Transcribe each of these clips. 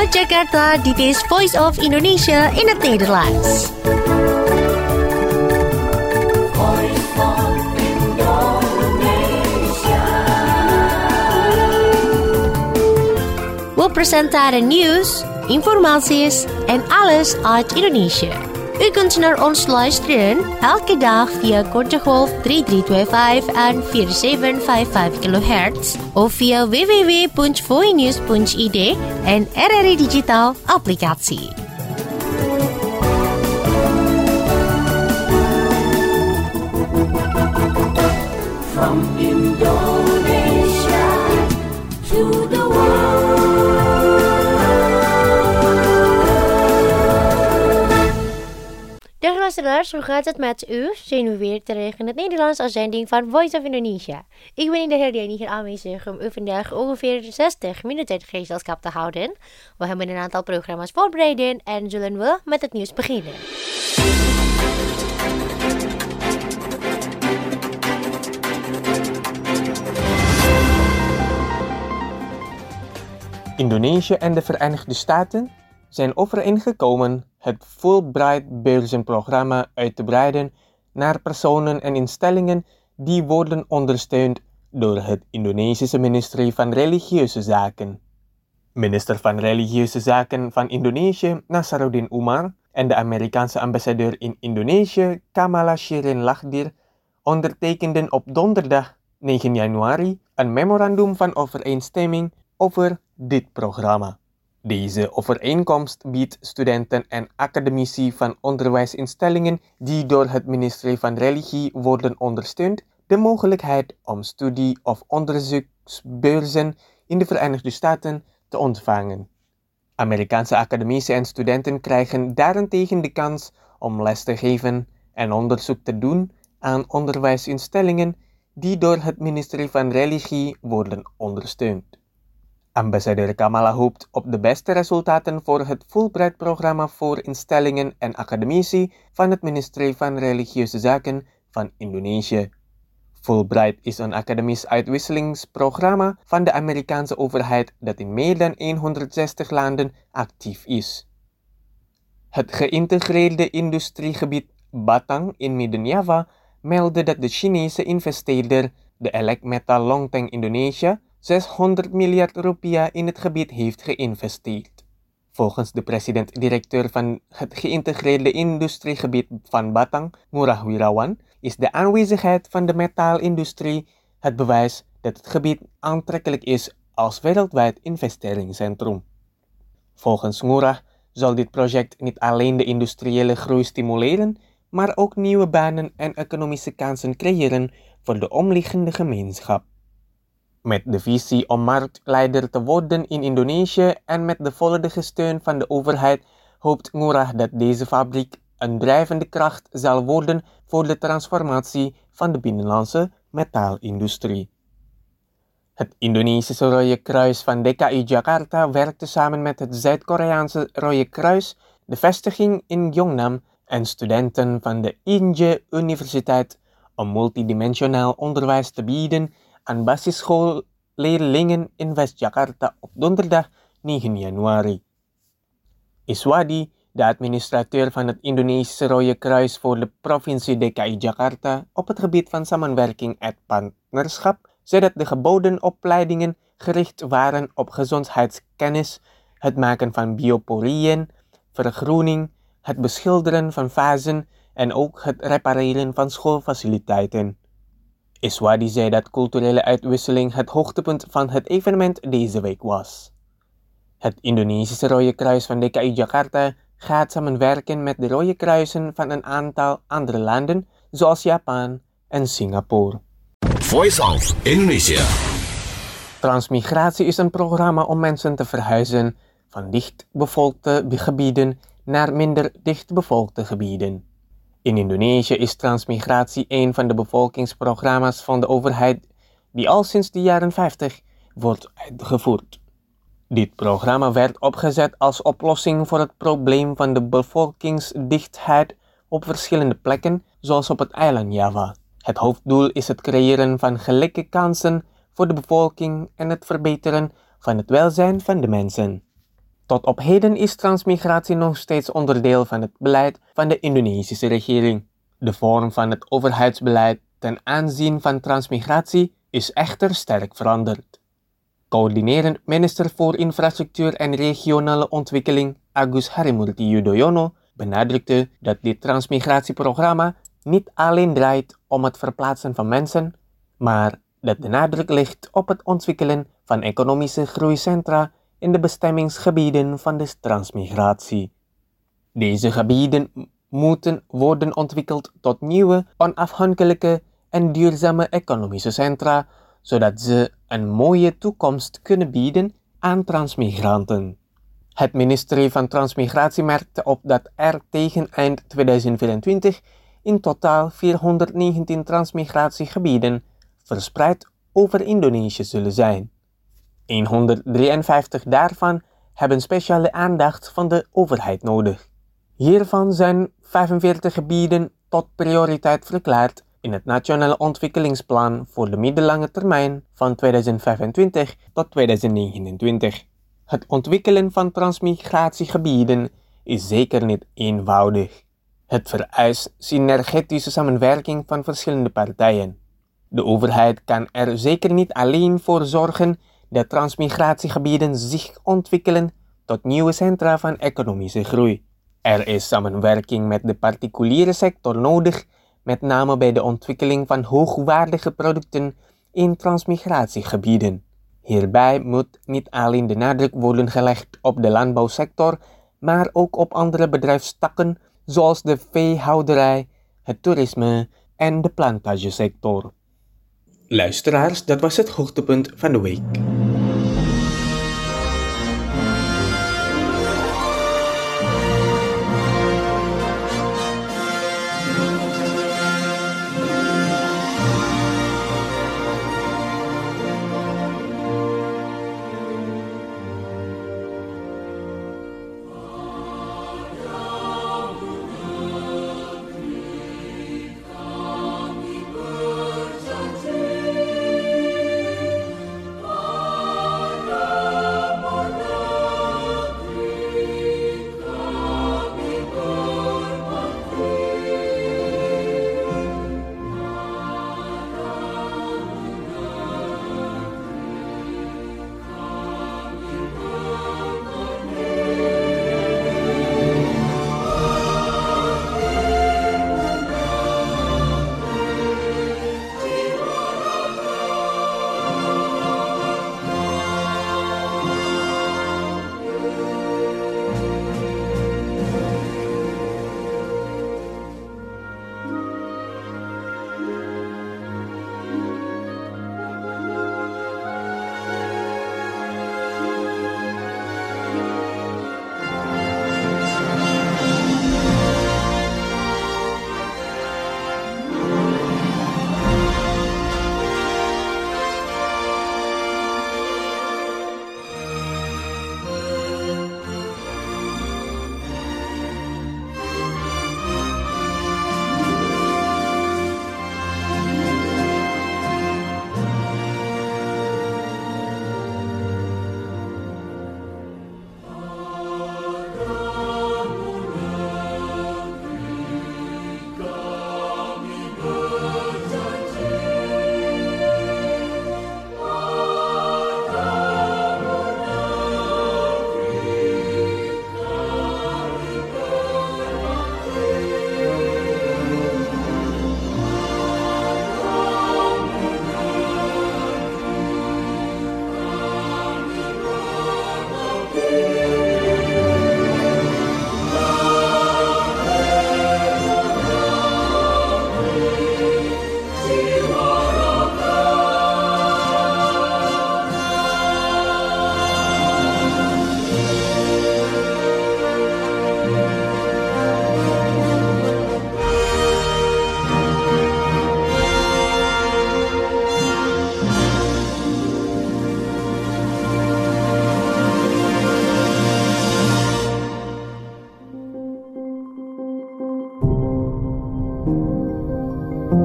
Vanuit Jakarta, dit is Voice of Indonesia in het Nederlands. We presenteren nieuws, informaties en alles uit Indonesië. U kunt naar ons luisteren elke dag via korte golf 3325 en 4755 kHz of via www.voinews.id en RRI Digital applicatie. From Indonesia to the world. Dag luisteraars, hoe gaat het met u? Zijn we weer terug in het Nederlands uitzending van Voice of Indonesia. Ik ben in de herdenking hier aanwezig om u vandaag ongeveer 60 minuten gezelschap te houden. We hebben een aantal programma's voorbereid en zullen we met het nieuws beginnen. Indonesië en de Verenigde Staten zijn overeengekomen het Fulbright-beurzenprogramma uit te breiden naar personen en instellingen die worden ondersteund door het Indonesische ministerie van Religieuze Zaken. Minister van Religieuze Zaken van Indonesië, Nasaruddin Umar, en de Amerikaanse ambassadeur in Indonesië, Kamala Shirin Lachdir, ondertekenden op donderdag 9 januari een memorandum van overeenstemming over dit programma. Deze overeenkomst biedt studenten en academici van onderwijsinstellingen die door het ministerie van Religie worden ondersteund de mogelijkheid om studie- of onderzoeksbeurzen in de Verenigde Staten te ontvangen. Amerikaanse academici en studenten krijgen daarentegen de kans om les te geven en onderzoek te doen aan onderwijsinstellingen die door het ministerie van Religie worden ondersteund. Ambassadeur Kamala hoopt op de beste resultaten voor het Fulbright-programma voor instellingen en academici van het ministerie van Religieuze Zaken van Indonesië. Fulbright is een academisch uitwisselingsprogramma van de Amerikaanse overheid dat in meer dan 160 landen actief is. Het geïntegreerde industriegebied Batang in Midden-Java meldde dat de Chinese investeerder, de Elecmetal Longteng Indonesia, 600 miljard rupiah in het gebied heeft geïnvesteerd. Volgens de president-directeur van het geïntegreerde industriegebied van Batang, Ngurah Wirawan, is de aanwezigheid van de metaalindustrie het bewijs dat het gebied aantrekkelijk is als wereldwijd investeringscentrum. Volgens Ngurah zal dit project niet alleen de industriële groei stimuleren, maar ook nieuwe banen en economische kansen creëren voor de omliggende gemeenschap. Met de visie om marktleider te worden in Indonesië en met de volledige steun van de overheid hoopt Ngurah dat deze fabriek een drijvende kracht zal worden voor de transformatie van de binnenlandse metaalindustrie. Het Indonesische Rode Kruis van DKI Jakarta werkte samen met het Zuid-Koreaanse Rode Kruis, de vestiging in Gyeongnam en studenten van de INJE Universiteit om multidimensionaal onderwijs te bieden aan basisschoolleerlingen in West-Jakarta op donderdag 9 januari. Iswadi, de administrateur van het Indonesische Rode Kruis voor de provincie DKI Jakarta op het gebied van samenwerking en partnerschap, zei dat de geboden opleidingen gericht waren op gezondheidskennis, het maken van bioporieën, vergroening, het beschilderen van vazen en ook het repareren van schoolfaciliteiten. Iswadi zei dat culturele uitwisseling het hoogtepunt van het evenement deze week was. Het Indonesische Rode Kruis van DKI Jakarta gaat samenwerken met de Rode Kruisen van een aantal andere landen, zoals Japan en Singapore. Voice of Indonesia. Transmigratie is een programma om mensen te verhuizen van dichtbevolkte gebieden naar minder dichtbevolkte gebieden. In Indonesië is transmigratie een van de bevolkingsprogramma's van de overheid die al sinds de jaren 50 wordt uitgevoerd. Dit programma werd opgezet als oplossing voor het probleem van de bevolkingsdichtheid op verschillende plekken, zoals op het eiland Java. Het hoofddoel is het creëren van gelijke kansen voor de bevolking en het verbeteren van het welzijn van de mensen. Tot op heden is transmigratie nog steeds onderdeel van het beleid van de Indonesische regering. De vorm van het overheidsbeleid ten aanzien van transmigratie is echter sterk veranderd. Coördinerend minister voor Infrastructuur en Regionale Ontwikkeling Agus Harimurti Yudhoyono benadrukte dat dit transmigratieprogramma niet alleen draait om het verplaatsen van mensen, maar dat de nadruk ligt op het ontwikkelen van economische groeicentra in de bestemmingsgebieden van de transmigratie. Deze gebieden moeten worden ontwikkeld tot nieuwe, onafhankelijke en duurzame economische centra, zodat ze een mooie toekomst kunnen bieden aan transmigranten. Het ministerie van Transmigratie merkte op dat er tegen eind 2024 in totaal 419 transmigratiegebieden verspreid over Indonesië zullen zijn. 153 daarvan hebben speciale aandacht van de overheid nodig. Hiervan zijn 45 gebieden tot prioriteit verklaard in het Nationale Ontwikkelingsplan voor de middellange termijn van 2025 tot 2029. Het ontwikkelen van transmigratiegebieden is zeker niet eenvoudig. Het vereist synergetische samenwerking van verschillende partijen. De overheid kan er zeker niet alleen voor zorgen dat transmigratiegebieden zich ontwikkelen tot nieuwe centra van economische groei. Er is samenwerking met de particuliere sector nodig, met name bij de ontwikkeling van hoogwaardige producten in transmigratiegebieden. Hierbij moet niet alleen de nadruk worden gelegd op de landbouwsector, maar ook op andere bedrijfstakken zoals de veehouderij, het toerisme en de plantagesector. Luisteraars, dat was het hoogtepunt van de week.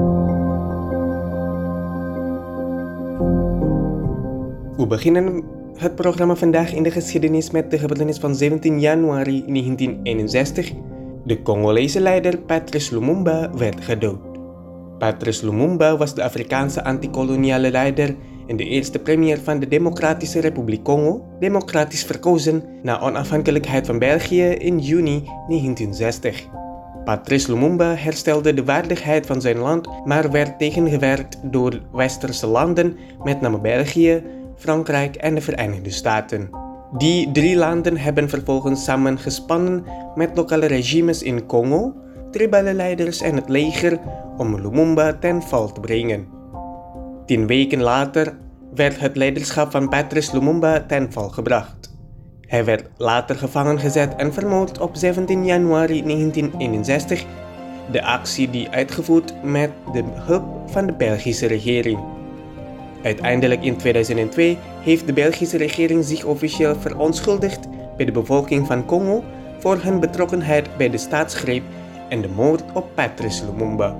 We beginnen het programma Vandaag in de Geschiedenis met de gebeurtenis van 17 januari 1961. De Congolese leider Patrice Lumumba werd gedood. Patrice Lumumba was de Afrikaanse antikoloniale leider en de eerste premier van de Democratische Republiek Congo, democratisch verkozen na onafhankelijkheid van België in juni 1960. Patrice Lumumba herstelde de waardigheid van zijn land, maar werd tegengewerkt door westerse landen, met name België, Frankrijk en de Verenigde Staten. Die 3 landen hebben vervolgens samengespannen met lokale regimes in Congo, tribale leiders en het leger om Lumumba ten val te brengen. 10 weken later werd het leiderschap van Patrice Lumumba ten val gebracht. Hij werd later gevangen gezet en vermoord op 17 januari 1961, de actie die uitgevoerd met de hulp van de Belgische regering. Uiteindelijk in 2002 heeft de Belgische regering zich officieel verontschuldigd bij de bevolking van Congo voor hun betrokkenheid bij de staatsgreep en de moord op Patrice Lumumba.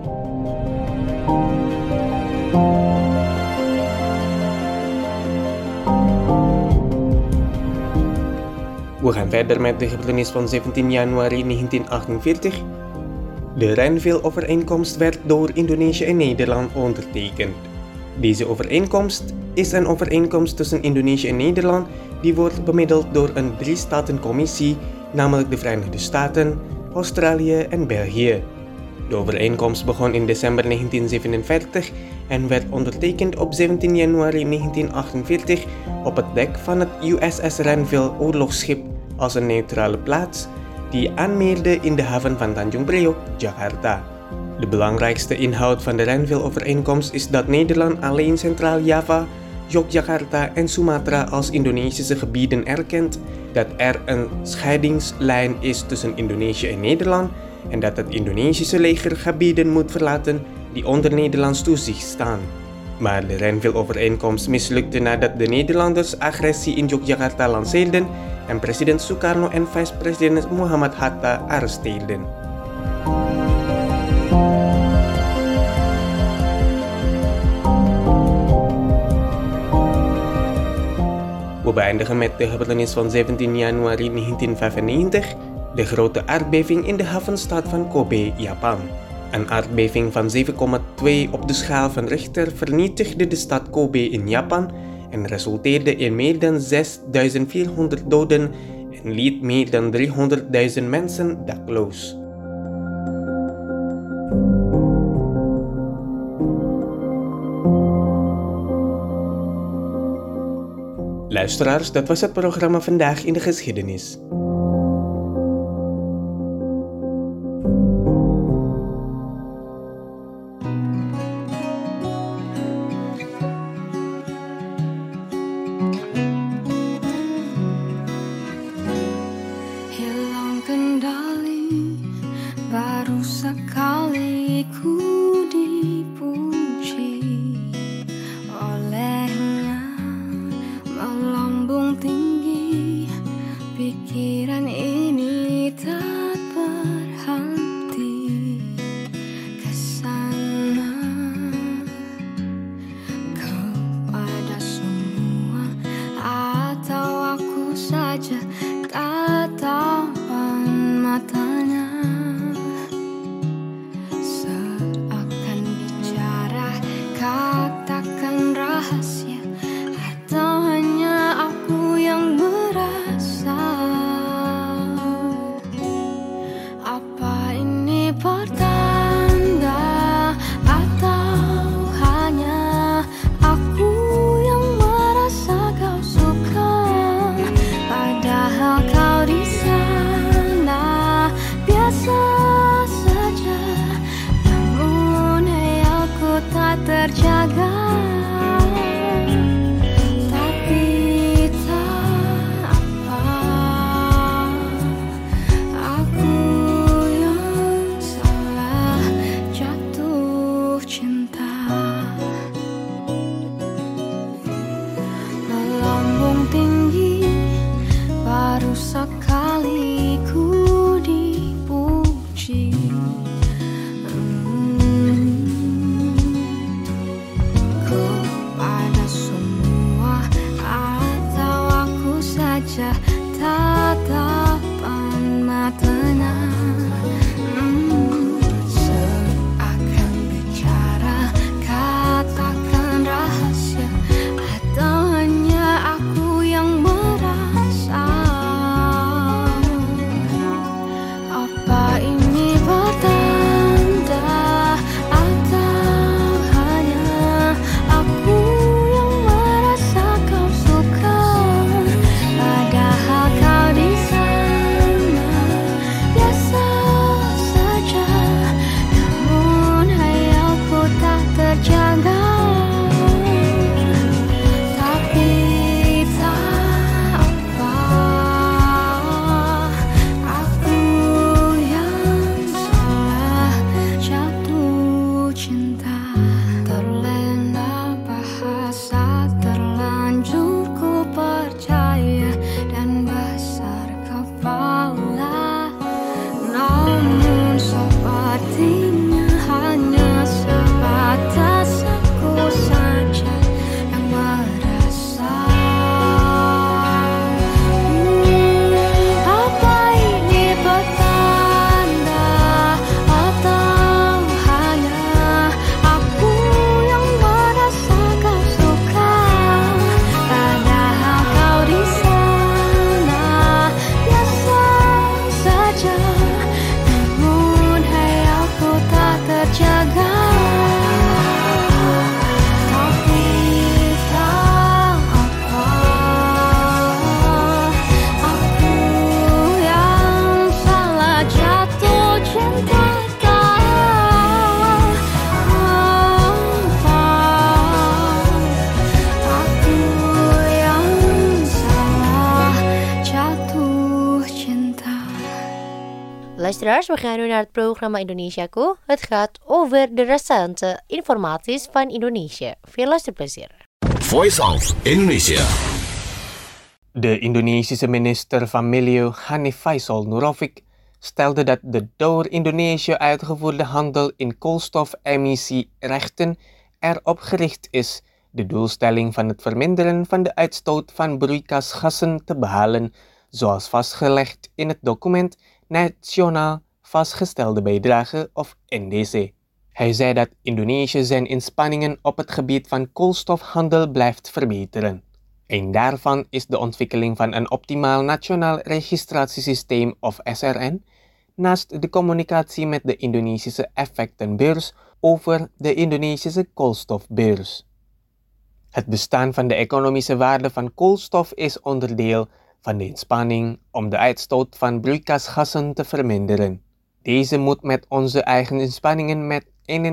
We gaan verder met de gebeurtenis van 17 januari 1948. De Renville-overeenkomst werd door Indonesië en Nederland ondertekend. Deze overeenkomst is een overeenkomst tussen Indonesië en Nederland die wordt bemiddeld door een 3-statencommissie, namelijk de Verenigde Staten, Australië en België. De overeenkomst begon in december 1947 en werd ondertekend op 17 januari 1948 op het dek van het USS Renville oorlogsschip als een neutrale plaats die aanmeerde in de haven van Tanjung Priok, Jakarta. De belangrijkste inhoud van de Renville-overeenkomst is dat Nederland alleen Centraal-Java, Yogyakarta en Sumatra als Indonesische gebieden erkent, dat er een scheidingslijn is tussen Indonesië en Nederland en dat het Indonesische leger gebieden moet verlaten die onder Nederlands toezicht staan. Maar de Renville-overeenkomst mislukte nadat de Nederlanders agressie in Yogyakarta lanceerden en president Sukarno en vice-president Muhammad Hatta arresteerden. We beëindigen met de gebeurtenis van 17 januari 1995, de grote aardbeving in de havenstad van Kobe, Japan. Een aardbeving van 7,2 op de schaal van Richter vernietigde de stad Kobe in Japan en resulteerde in meer dan 6.400 doden en liet meer dan 300.000 mensen dakloos. Luisteraars, dat was het programma Vandaag in de Geschiedenis. Hilang kendali, baru sekali ku dipuji olehnya, melambung tinggi pikiran. Luisteraars, we gaan nu naar het programma Indonesiaku. Het gaat over de recente informaties van Indonesië. Veel luisterplezier. Voice of Indonesia. De Indonesische minister van Milieu Hanif Faisal Nurofik stelde dat de door Indonesië uitgevoerde handel in koolstofemissierechten erop gericht is de doelstelling van het verminderen van de uitstoot van broeikasgassen te behalen, zoals vastgelegd in het document Nationaal Vastgestelde Bijdrage of NDC. Hij zei dat Indonesië zijn inspanningen op het gebied van koolstofhandel blijft verbeteren. Een daarvan is de ontwikkeling van een optimaal nationaal registratiesysteem of SRN, naast de communicatie met de Indonesische effectenbeurs over de Indonesische koolstofbeurs. Het bestaan van de economische waarde van koolstof is onderdeel van de inspanning om de uitstoot van broeikasgassen te verminderen. Deze moet met onze eigen inspanningen met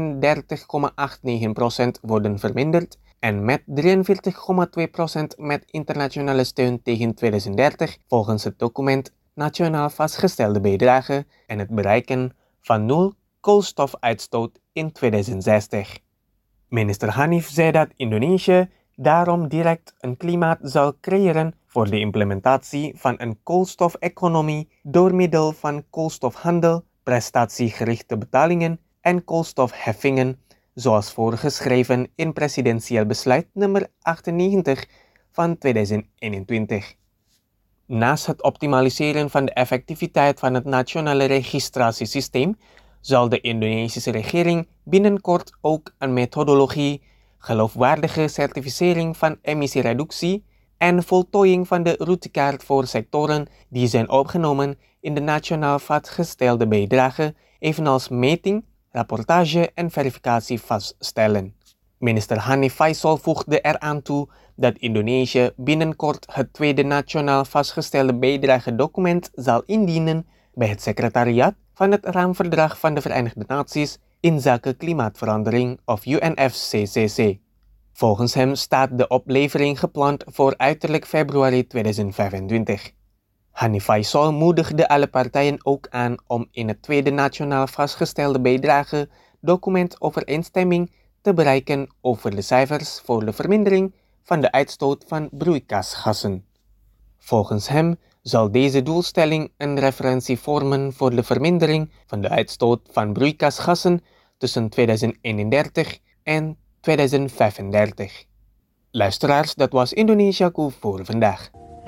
31,89% worden verminderd en met 43,2% met internationale steun tegen 2030 volgens het document Nationaal Vastgestelde Bijdrage en het bereiken van 0 koolstofuitstoot in 2060. Minister Hanif zei dat Indonesië daarom direct een klimaat zal creëren voor de implementatie van een koolstofeconomie door middel van koolstofhandel, prestatiegerichte betalingen en koolstofheffingen, zoals voorgeschreven in presidentieel besluit nummer 98 van 2021. Naast het optimaliseren van de effectiviteit van het nationale registratiesysteem, zal de Indonesische regering binnenkort ook een methodologie, geloofwaardige certificering van emissiereductie en voltooiing van de routekaart voor sectoren die zijn opgenomen in de Nationaal Vastgestelde Bijdrage, evenals meting, rapportage en verificatie vaststellen. Minister Hanif Faisal voegde eraan toe dat Indonesië binnenkort het tweede Nationaal Vastgestelde Bijdrage document zal indienen bij het secretariaat van het Raamverdrag van de Verenigde Naties inzake klimaatverandering of UNFCCC. Volgens hem staat de oplevering gepland voor uiterlijk februari 2025. Hanif Faisal moedigde alle partijen ook aan om in het tweede Nationaal Vastgestelde Bijdrage document overeenstemming te bereiken over de cijfers voor de vermindering van de uitstoot van broeikasgassen. Volgens hem zal deze doelstelling een referentie vormen voor de vermindering van de uitstoot van broeikasgassen tussen 2031 en 2035. Luisteraars, dat was Indonesiaku voor vandaag.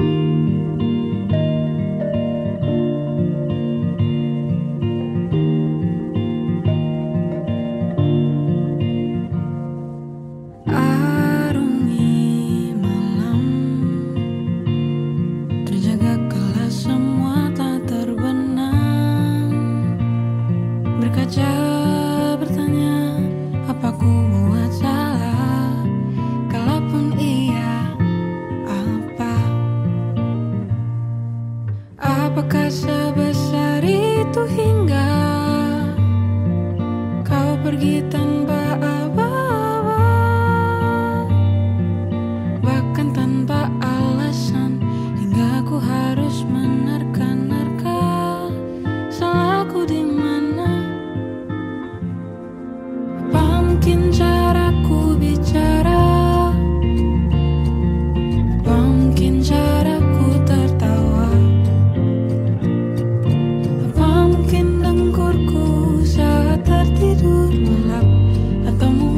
Apakah sebesar itu hingga kau pergi tanpa apa-apa, bahkan tanpa alasan, hingga ku harus menerka-nerka salahku di mana? Apa mungkin caraku bicara? Apa mungkin caraku tertawa? Tertidur melap atau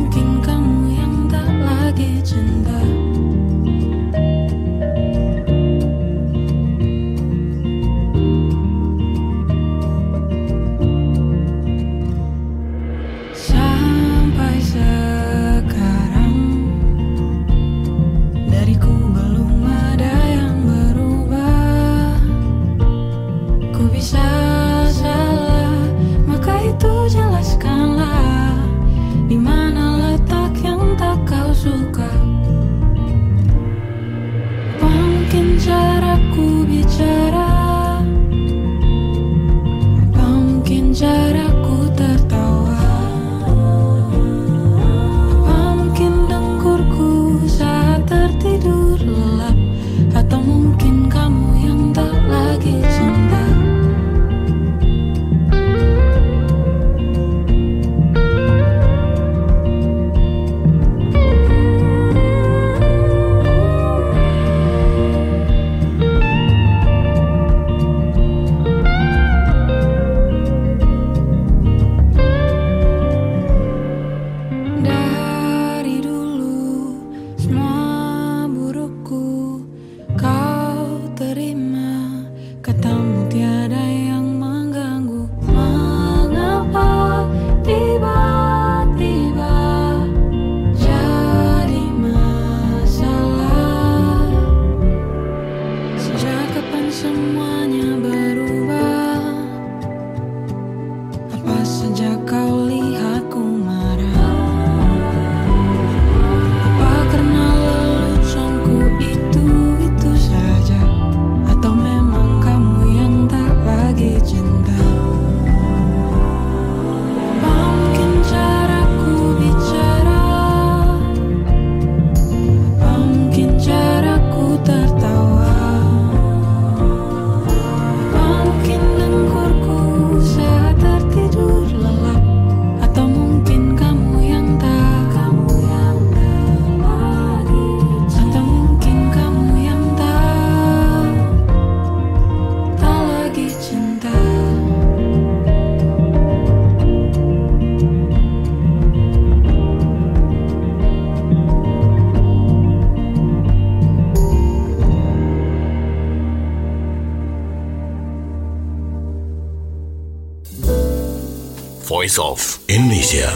Voice of Indonesia.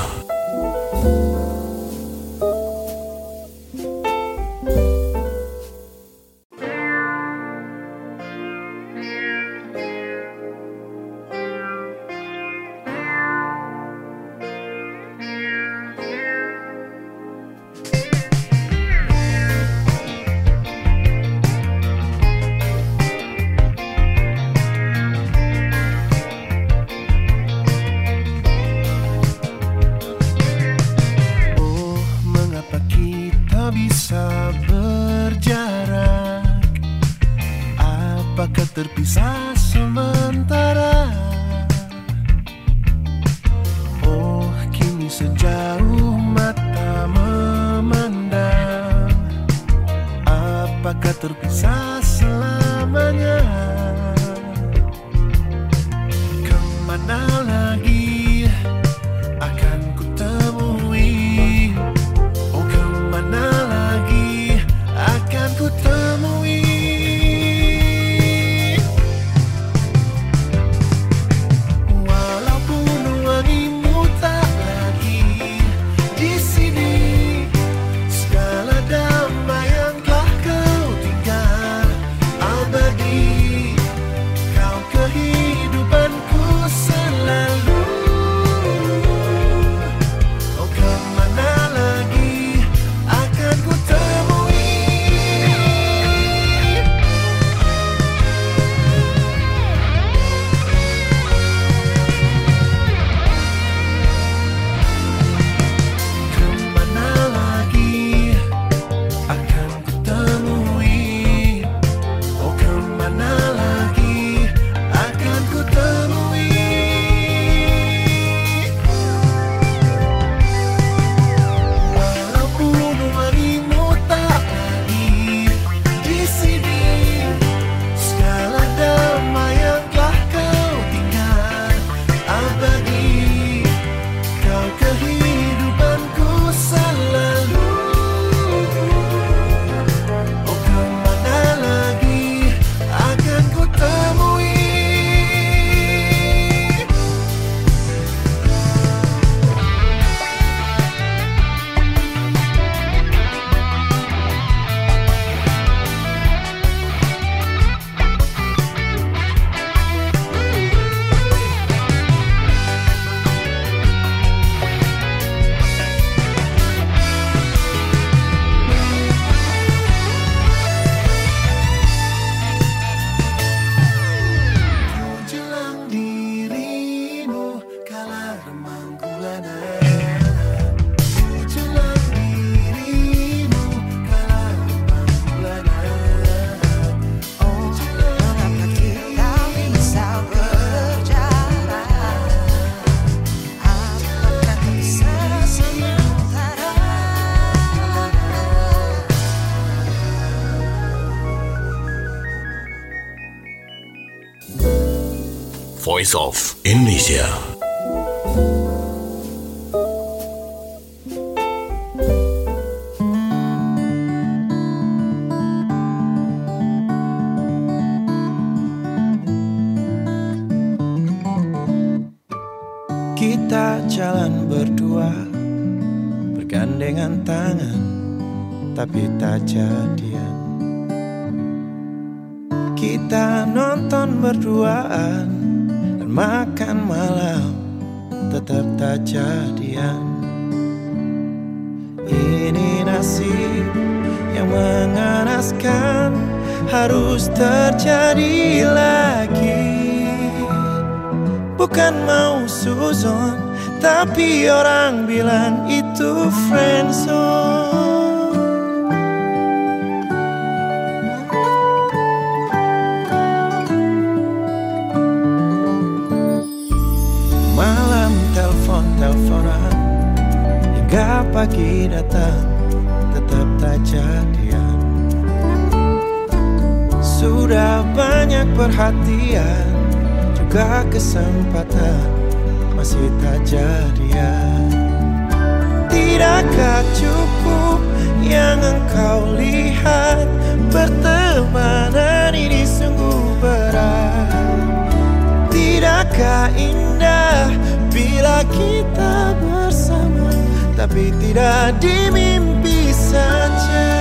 Terpisah sementara. Oh, kini sejauh mata memandang. Apakah terpisah selamanya? Kemana lagi akan ku temui? Oh, kemana lagi akan ku temui? Voice of Indonesia. Kita jalan berdua, bergandengan tangan, tapi tak jadian. Kita nonton berduaan dan makan malam, tetap tak jadian. Ini nasib yang mengenaskan, harus terjadi lagi. Bukan mau suzon, tapi orang bilang itu friendzone. Malam telepon-teleponan hingga pagi datang, tetap tak jadian. Sudah banyak perhatian, juga kesempatan, masih tak jadian. Tidakkah cukup yang engkau lihat? Pertemanan ini sungguh berat. Tidakkah indah bila kita tapi tidak di mimpi saja.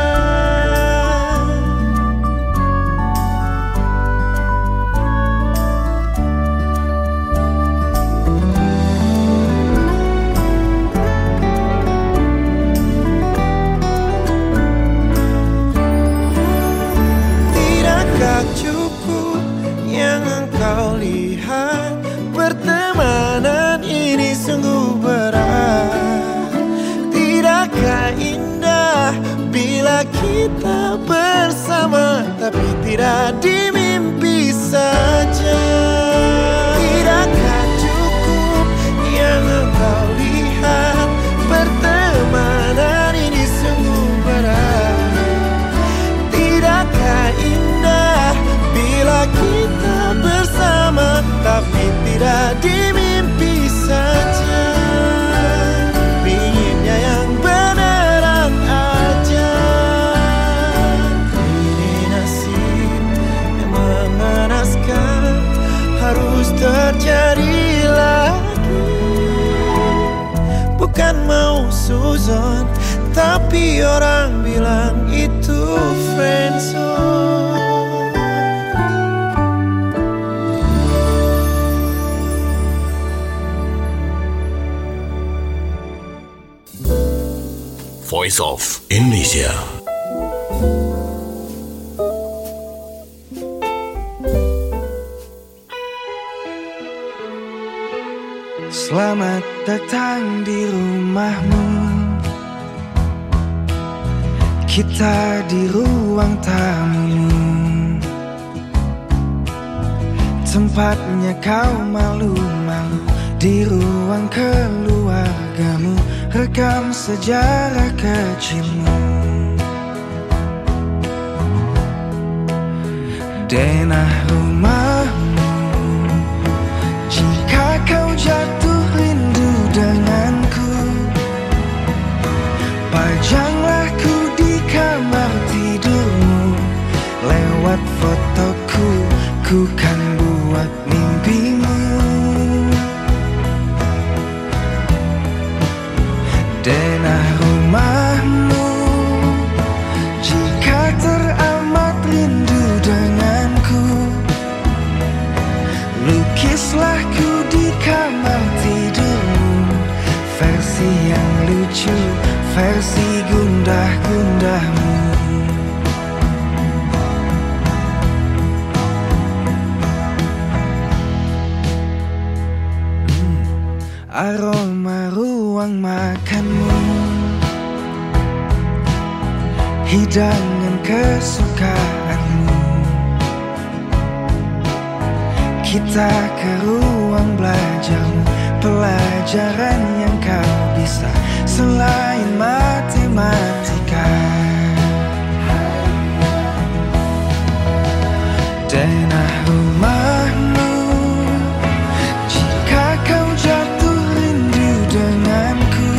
Tidakkah cukup yang engkau lihat? Pertemanan ini sungguh berat. Tidakkah indah bila kita bersama, tapi tidak di mimpi saja. Tidakkah cukup yang engkau lihat? Pertemanan ini sungguh berat. Tidakkah indah bila kita bersama, tapi tidak di mimpi saja. Pinginnya yang beneran aja. Ini nasib yang mengenaskan, harus terjadi lagi. Bukan mau suzon, tapi orang bilang itu friendzone. Voice of Indonesia. Selamat datang di rumahmu. Kita di ruang tamu, tempatnya kau malu-malu. Di ruang keluargamu, rekam sejarah kecilmu. Denah rumahmu, jika kau jatuh rindu denganku, pajanglah ku di kamar tidurmu. Lewat fotoku, ku kan buat mimpimu. Denah rumahmu, jika teramat rindu denganku, lukislah ku di kamar tidurmu. Versi yang lucu, versi gundah-gundahmu. Aroma ruang makanmu, hidangan kesukaanmu. Kita ke ruang belajarmu, pelajaran yang kau bisa selain matematika. Denah rumahmu, jika kau jatuh rindu denganku,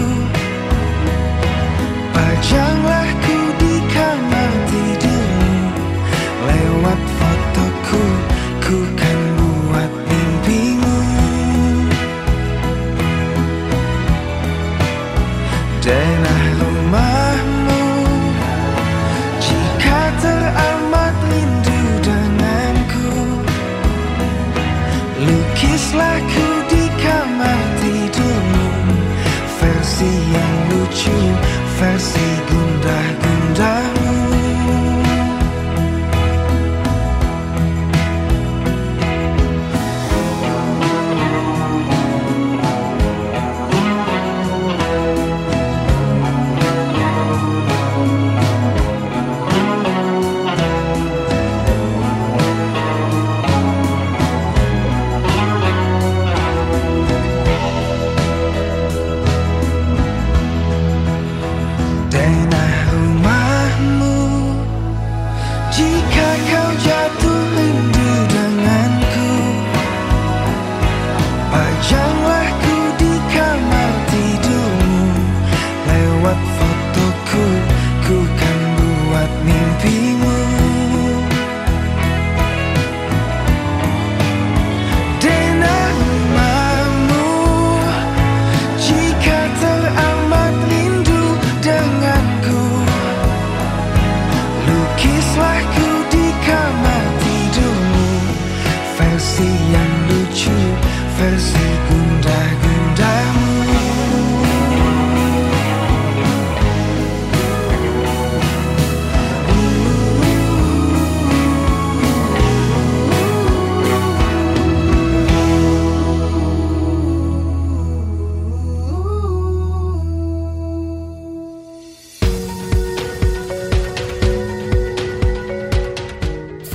pajanglah ku di kamar tidurmu. Lewat fotoku, ku kan buat mimpimu. Denah rumahmu, jika teramat rindu denganku, lukislah ku di kamar tidurmu. Versi yang lucu, versi gundah-gundahmu. Denah rumahmu,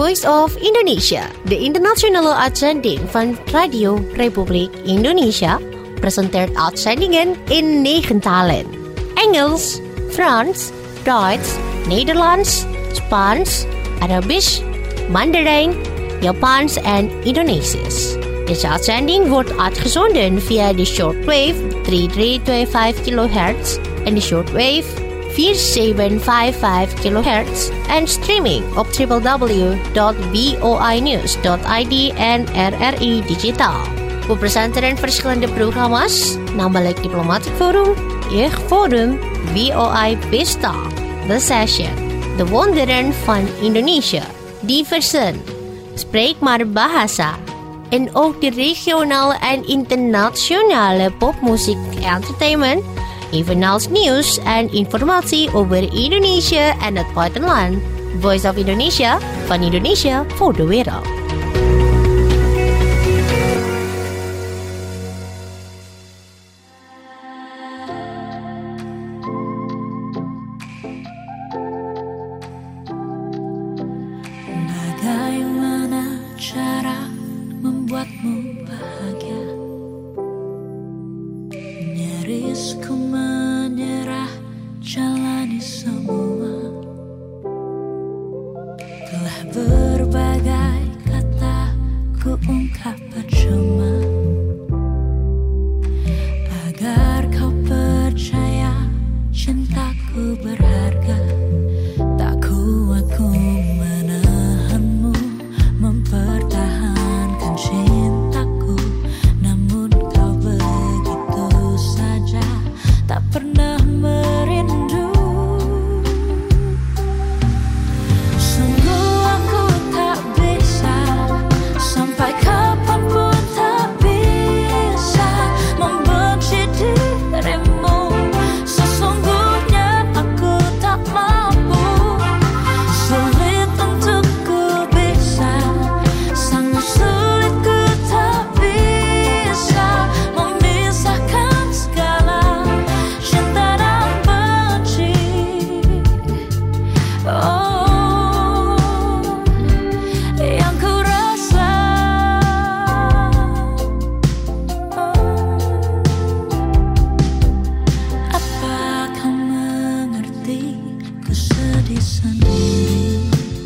Voice of Indonesia, de internationale uitzending van Radio Republiek Indonesia, presenteert uitzendingen in 9 talen. Engels, Frans, Duits, Nederlands, Spaans, Arabisch, Mandarijn, Japans en Indonesisch. Deze uitzending wordt uitgezonden via de shortwave 3325 kHz en de shortwave 4755 kHz en streaming op www.voinews.id en RRI Digitaal. We presenteren verschillende programma's, namelijk Diplomatic Forum, Jeugdforum, VOI Pesta, The Session, De Wonderen van Indonesië, Diversen, Spreek maar Bahasa, en ook de regionale en internationale popmuziek entertainment, evenals nieuws en informatie over Indonesië en het buitenland. Voice of Indonesia, van Indonesia voor de wereld. Bagaimana cara membuatmu bahagia? Nyaris ku menyerah, jalani semua. Telah berbagai kata ku ungkap percuma, agar kau percaya cintaku berharga. Tak kuat ku menahanmu, mempertahankan cintaku. Namun kau begitu saja, tak pernah merindu. Sungguh aku tak bisa, sampai kapanpun tak bisa membenci dirimu. Sesungguhnya aku tak mampu, sulit untuk ku bisa, sangat sulit ku tak bisa memisahkan segala cinta dan benci. Oh, yang ku rasa, apa kau mengerti? Ku sedih sendiri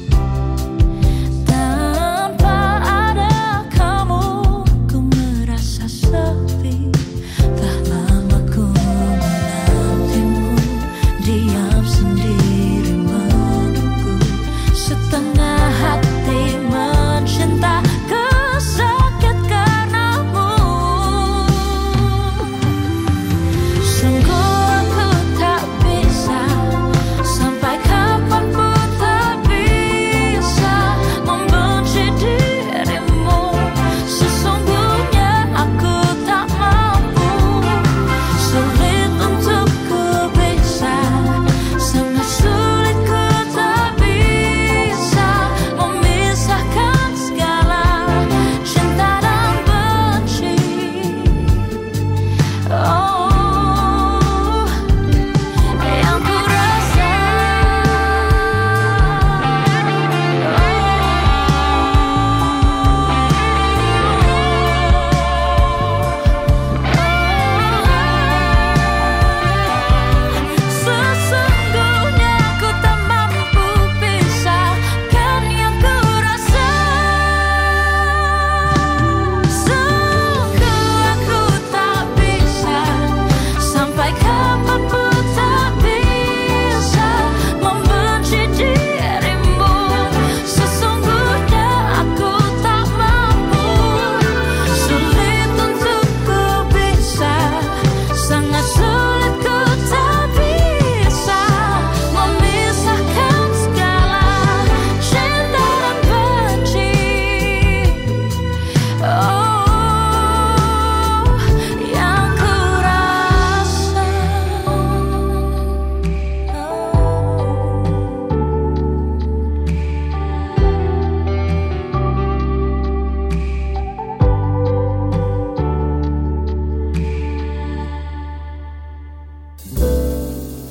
tanpa ada kamu. Ku merasa sepi, tak lama ku menantimu, diam sendiri menunggu. Setengah hati mencinta, ku sakit karenamu. Sungguh aku tak bisa, sampai kapanpun tak bisa membenci dirimu. Sesungguhnya aku tak mampu, sulit untuk ku bisa, sangat sulit ku tak bisa memisahkan segala cinta dan benci. Oh, yang ku rasa, sesungguhnya aku tak mampu pisahkan yang ku rasa. Sungguh aku tak bisa, sampai kapanpun tak bisa membenci dirimu. Sesungguhnya aku tak mampu, sulit untuk ku bisa, sangat sulit ku tak bisa memisahkan segala cinta dan benci. Oh, yang ku rasa.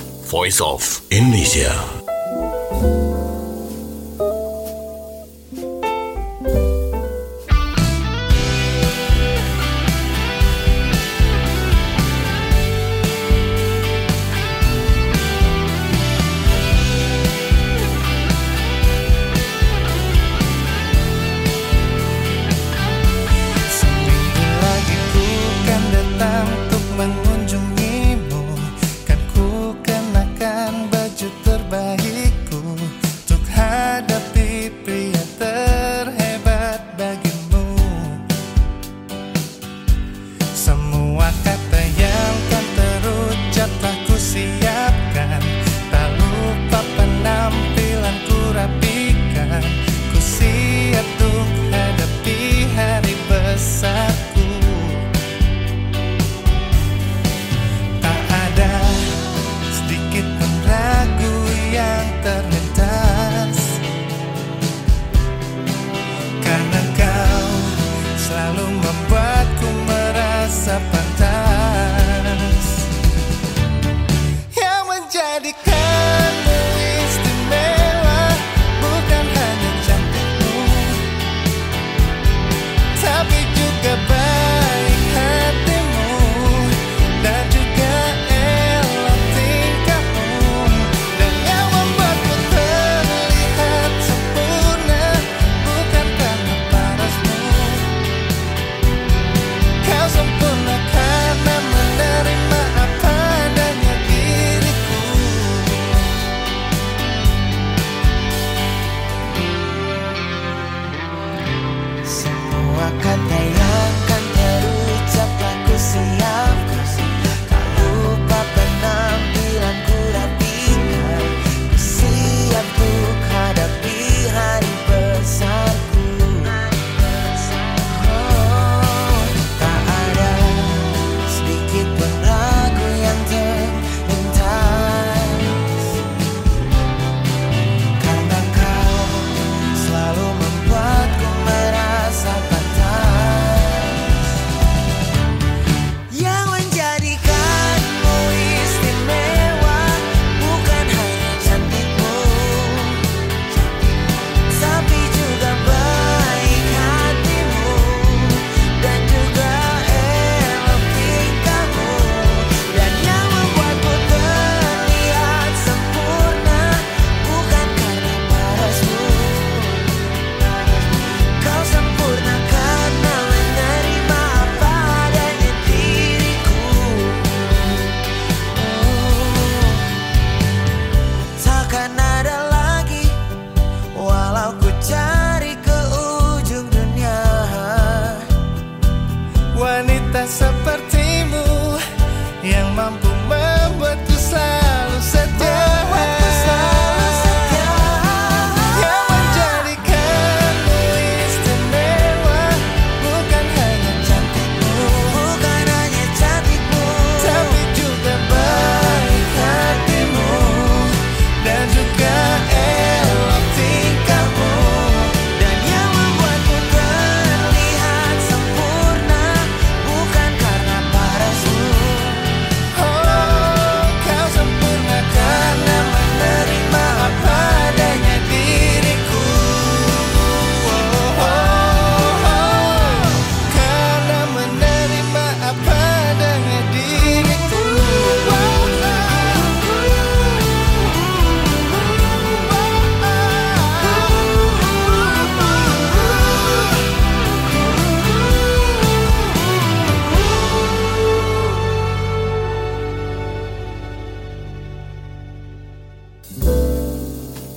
Voice of Indonesia.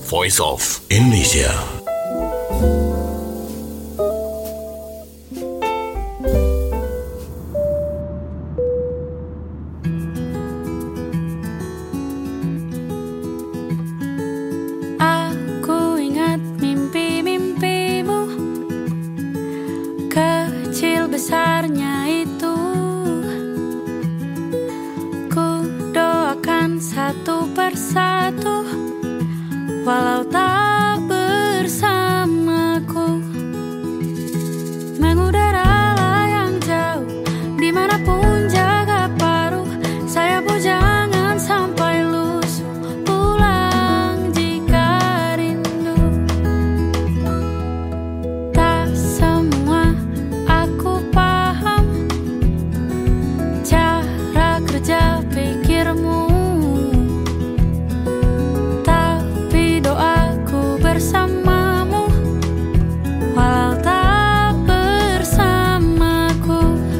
Voice of Indonesia. Aku ingat mimpi-mimpimu, kecil besarnya itu. Ku doakan satu persatu, walau tak bersamaku. Mengudara layang jauh, dimanapun jaga paruh. Sayapmu jangan sampai lusuh, pulang jika rindu. Tak semua aku paham cara kerja pikirmu, tapi doaku bersamamu, walau tak bersamaku.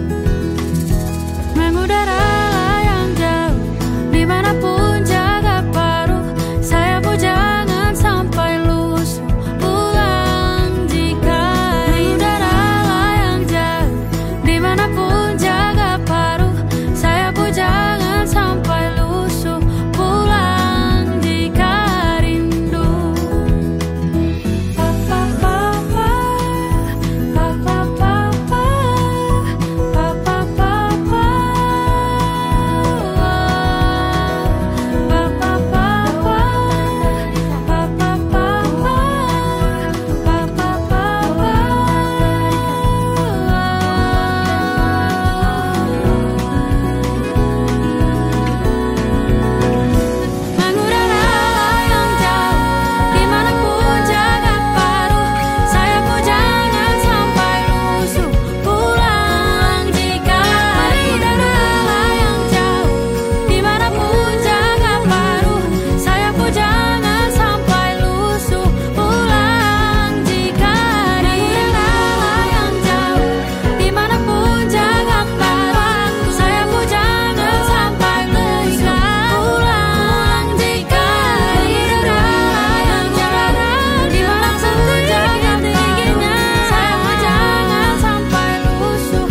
Mengudara layang jauh, dimanapun jaga paruh. Sayapmu jangan sampai lusuh, pulang jika mengudara layang jauh, dimanapun jaga paruh. Sayapmu jangan sampai lusuh, pulang jika rindu. Mengudara layang jauh, dimanapun jaga paruh. Sayapmu jangan sampai lusuh, pulang jika mengudara layang jauh, dimanapun jaga paruh. Sayapmu jangan sampai lusuh, pulang jika mengudara layang jauh, dimanapun jaga paruh. Sayapmu jangan sampai lusuh, pulang jika mengudara layang jauh, dimanapun jaga tingginya. Sayapmu jangan sampai lusuh,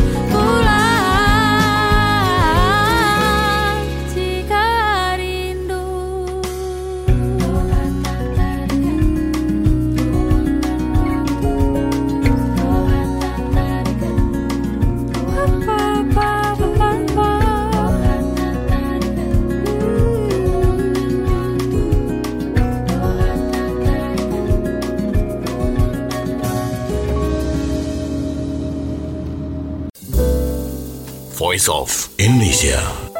pulang jika rindu. Voice of Indonesia.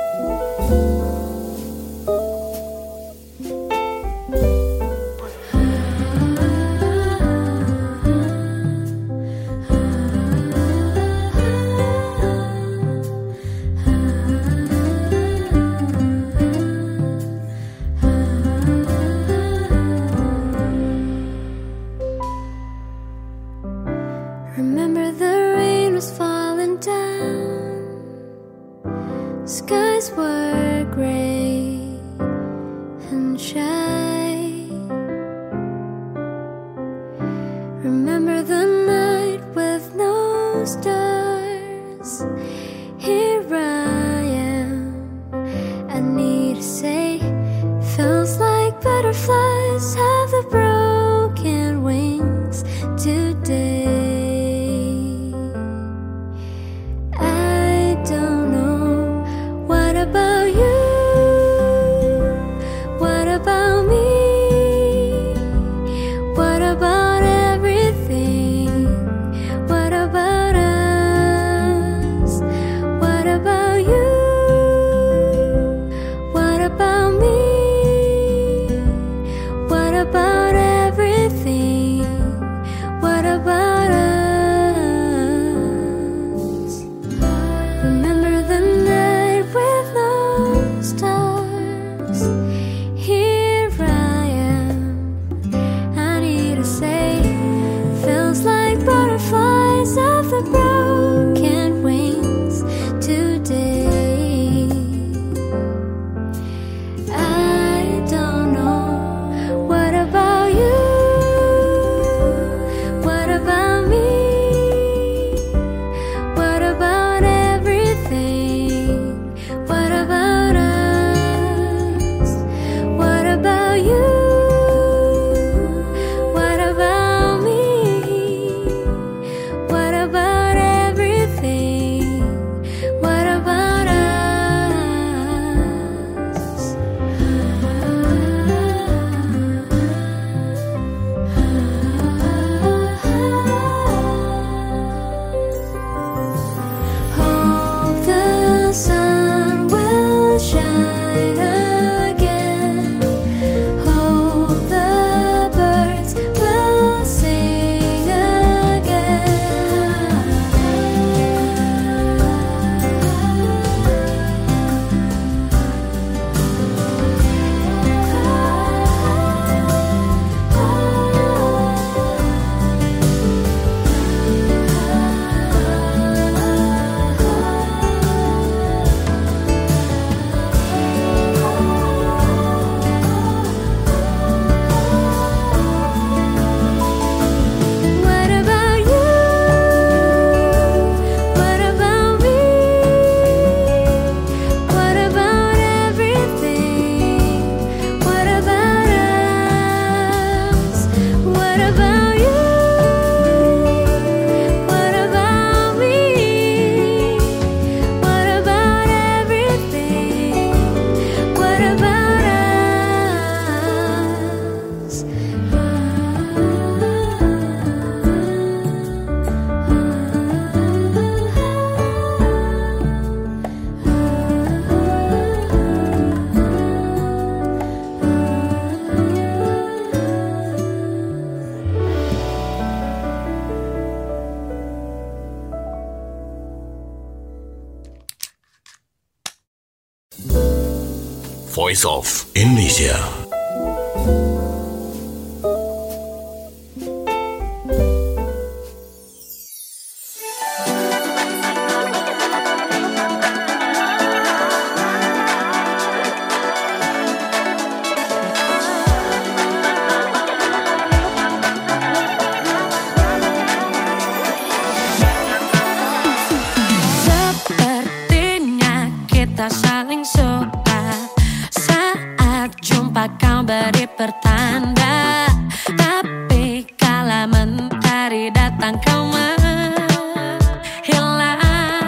Remember the rain was falling down, skies were gray and shy. Remember the night with no stars. Here I am, I need to say, feels like butterflies have the broken wings today. I don't know, what about you? What about me? What about everything? What about us? What about you? What about me? What about Voice of Indonesia. Sepertinya kita saling suka saat jumpa kau beri pertanda, tapi kala mentari datang kau menghilang.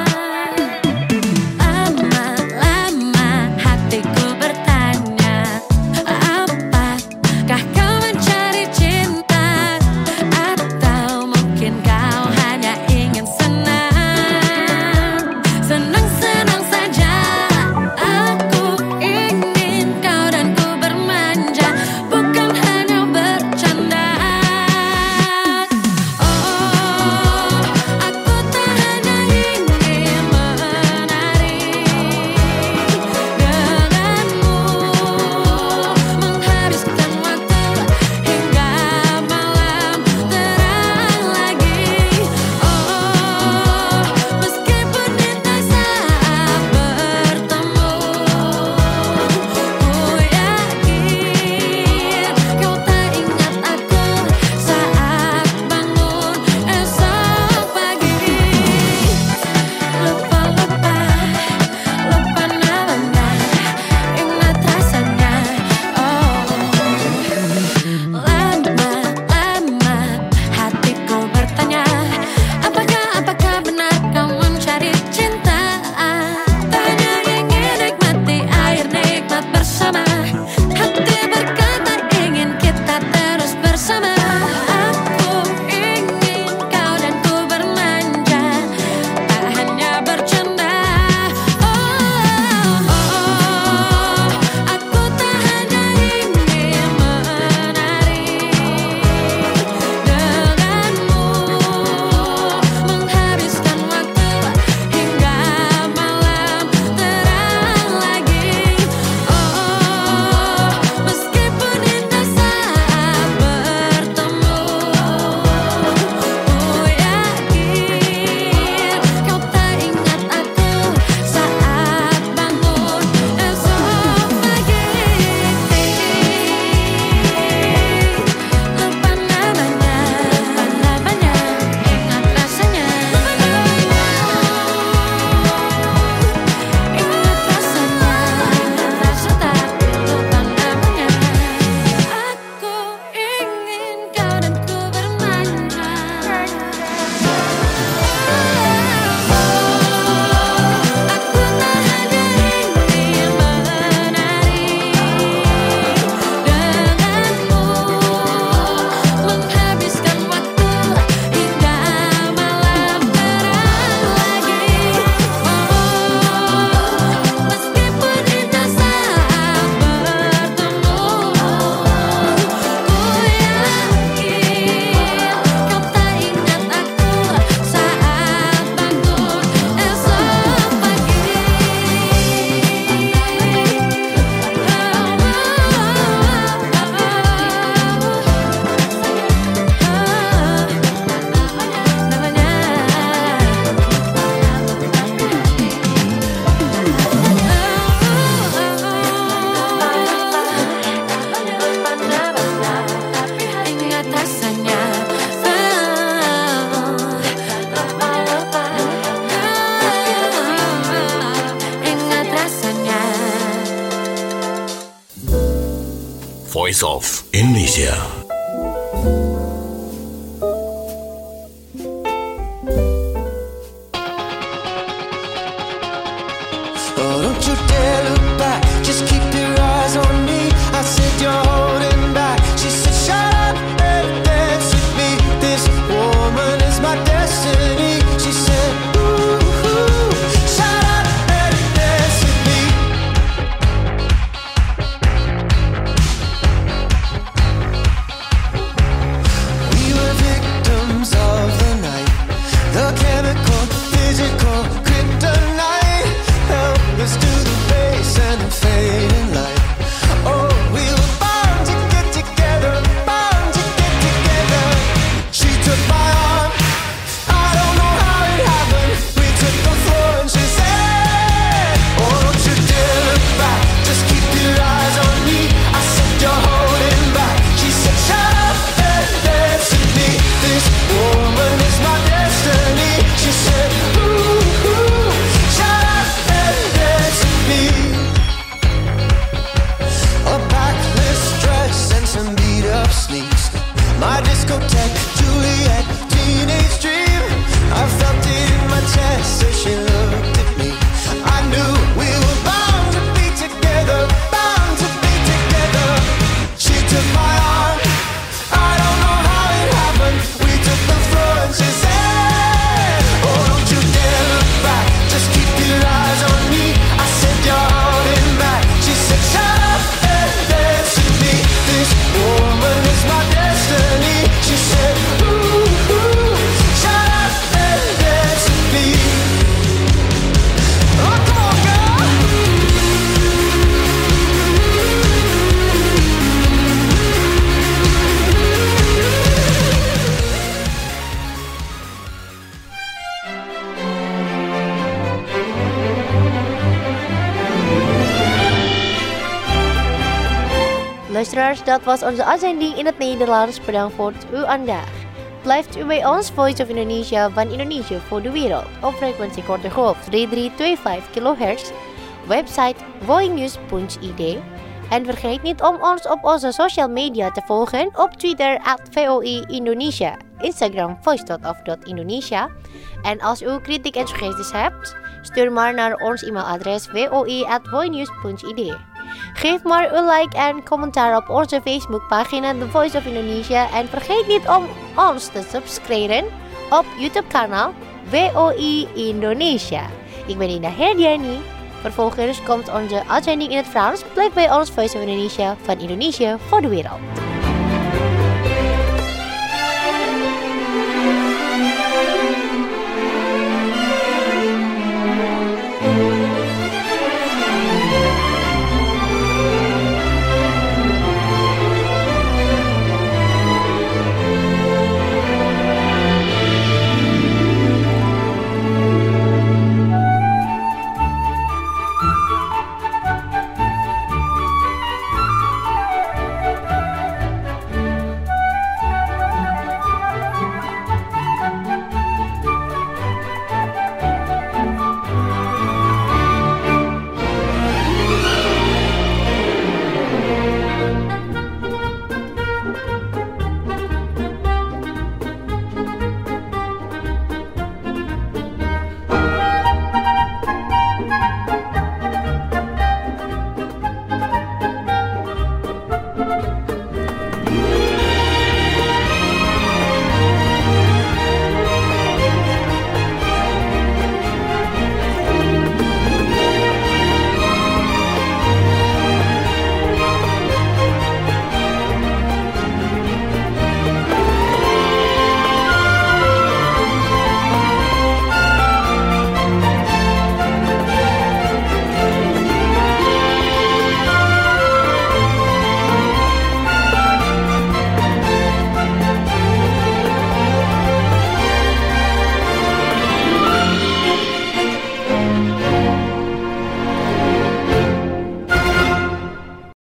Lama-lama hatiku bertanya, apakah kau mencari cinta, atau mungkin kau hanya ingin senang saja. Aku ingin kau dan ku bermanja, bukan hanya bercanda. Oh, aku tak hanya ingin menari denganmu, menghabiskan waktu hingga malam terang lagi. Oh, meskipun indah saat bertemu, ku yakin kau tak ingat aku saat bangun esok pagi. Lupa namanya, ingat rasanya. Lama-lama hatiku bertanya, apakah benar kau mencari cinta? Tak hanya ingin nikmati air nikmat bersama, hati berkata ingin kita terus bersama. Aku ingin kau dan ku bermanja, tak hanya bercanda. Oh, aku tak hanya ingin menari denganmu, menghabiskan waktu hingga malam terang lagi. Oh, meskipun indah saat bertemu, ku yakin kau tak ingat aku saat bangun esok pagi. Lupa namanya, ingat rasanya. Ingat rasanya, rasa tak lupa namanya. Aku ingin kau dan ku bermanja. Aku tak hanya ingin menari denganmu, menghabiskan waktu hingga malam terang lagi. Oh, meskipun indah saat bertemu, ku yakin kau tak ingat aku saat bangun esok pagi. Ingat rasanya. Ingat rasanya. Voice of Indonesia. Oh, don't you dare look back, just keep your love sneaks. My discotheque, Juliet, teenage dream. I felt it in my chest as she looked at me. I knew we were bound to be together, bound to be together. She took my arm, I don't know how it happened. We took the floor and she said, oh, don't you dare look back, just keep your eyes on me. I said, you're holding back. She said, shut up and dance with me. This woman is my destiny. She said, ooh, ooh, shut up and dance with me. Oh, come on, girl. Luisteraars, dat was onze uitzending in het Nederlands. Bedankt voor uw aandacht. Blijft u bij ons, Voice of Indonesia van Indonesië voor de wereld. Op frequentie korte golf 3325 kHz. Website voinews.id. En vergeet niet om ons op onze social media te volgen. Op Twitter @VOI Indonesia. Instagram voice.of.indonesia. En als u kritiek en suggesties hebt, stuur maar naar ons e-mailadres voi@voinews.id. Geef maar een like en commentaar op onze Facebookpagina The Voice of Indonesia. En vergeet niet om ons te subscriben op YouTube kanaal VOI Indonesia. Ik ben Ina Herdiani. Vervolgens komt onze uitzending in het Frans. Blijf bij ons Voice of Indonesia van Indonesië voor de wereld.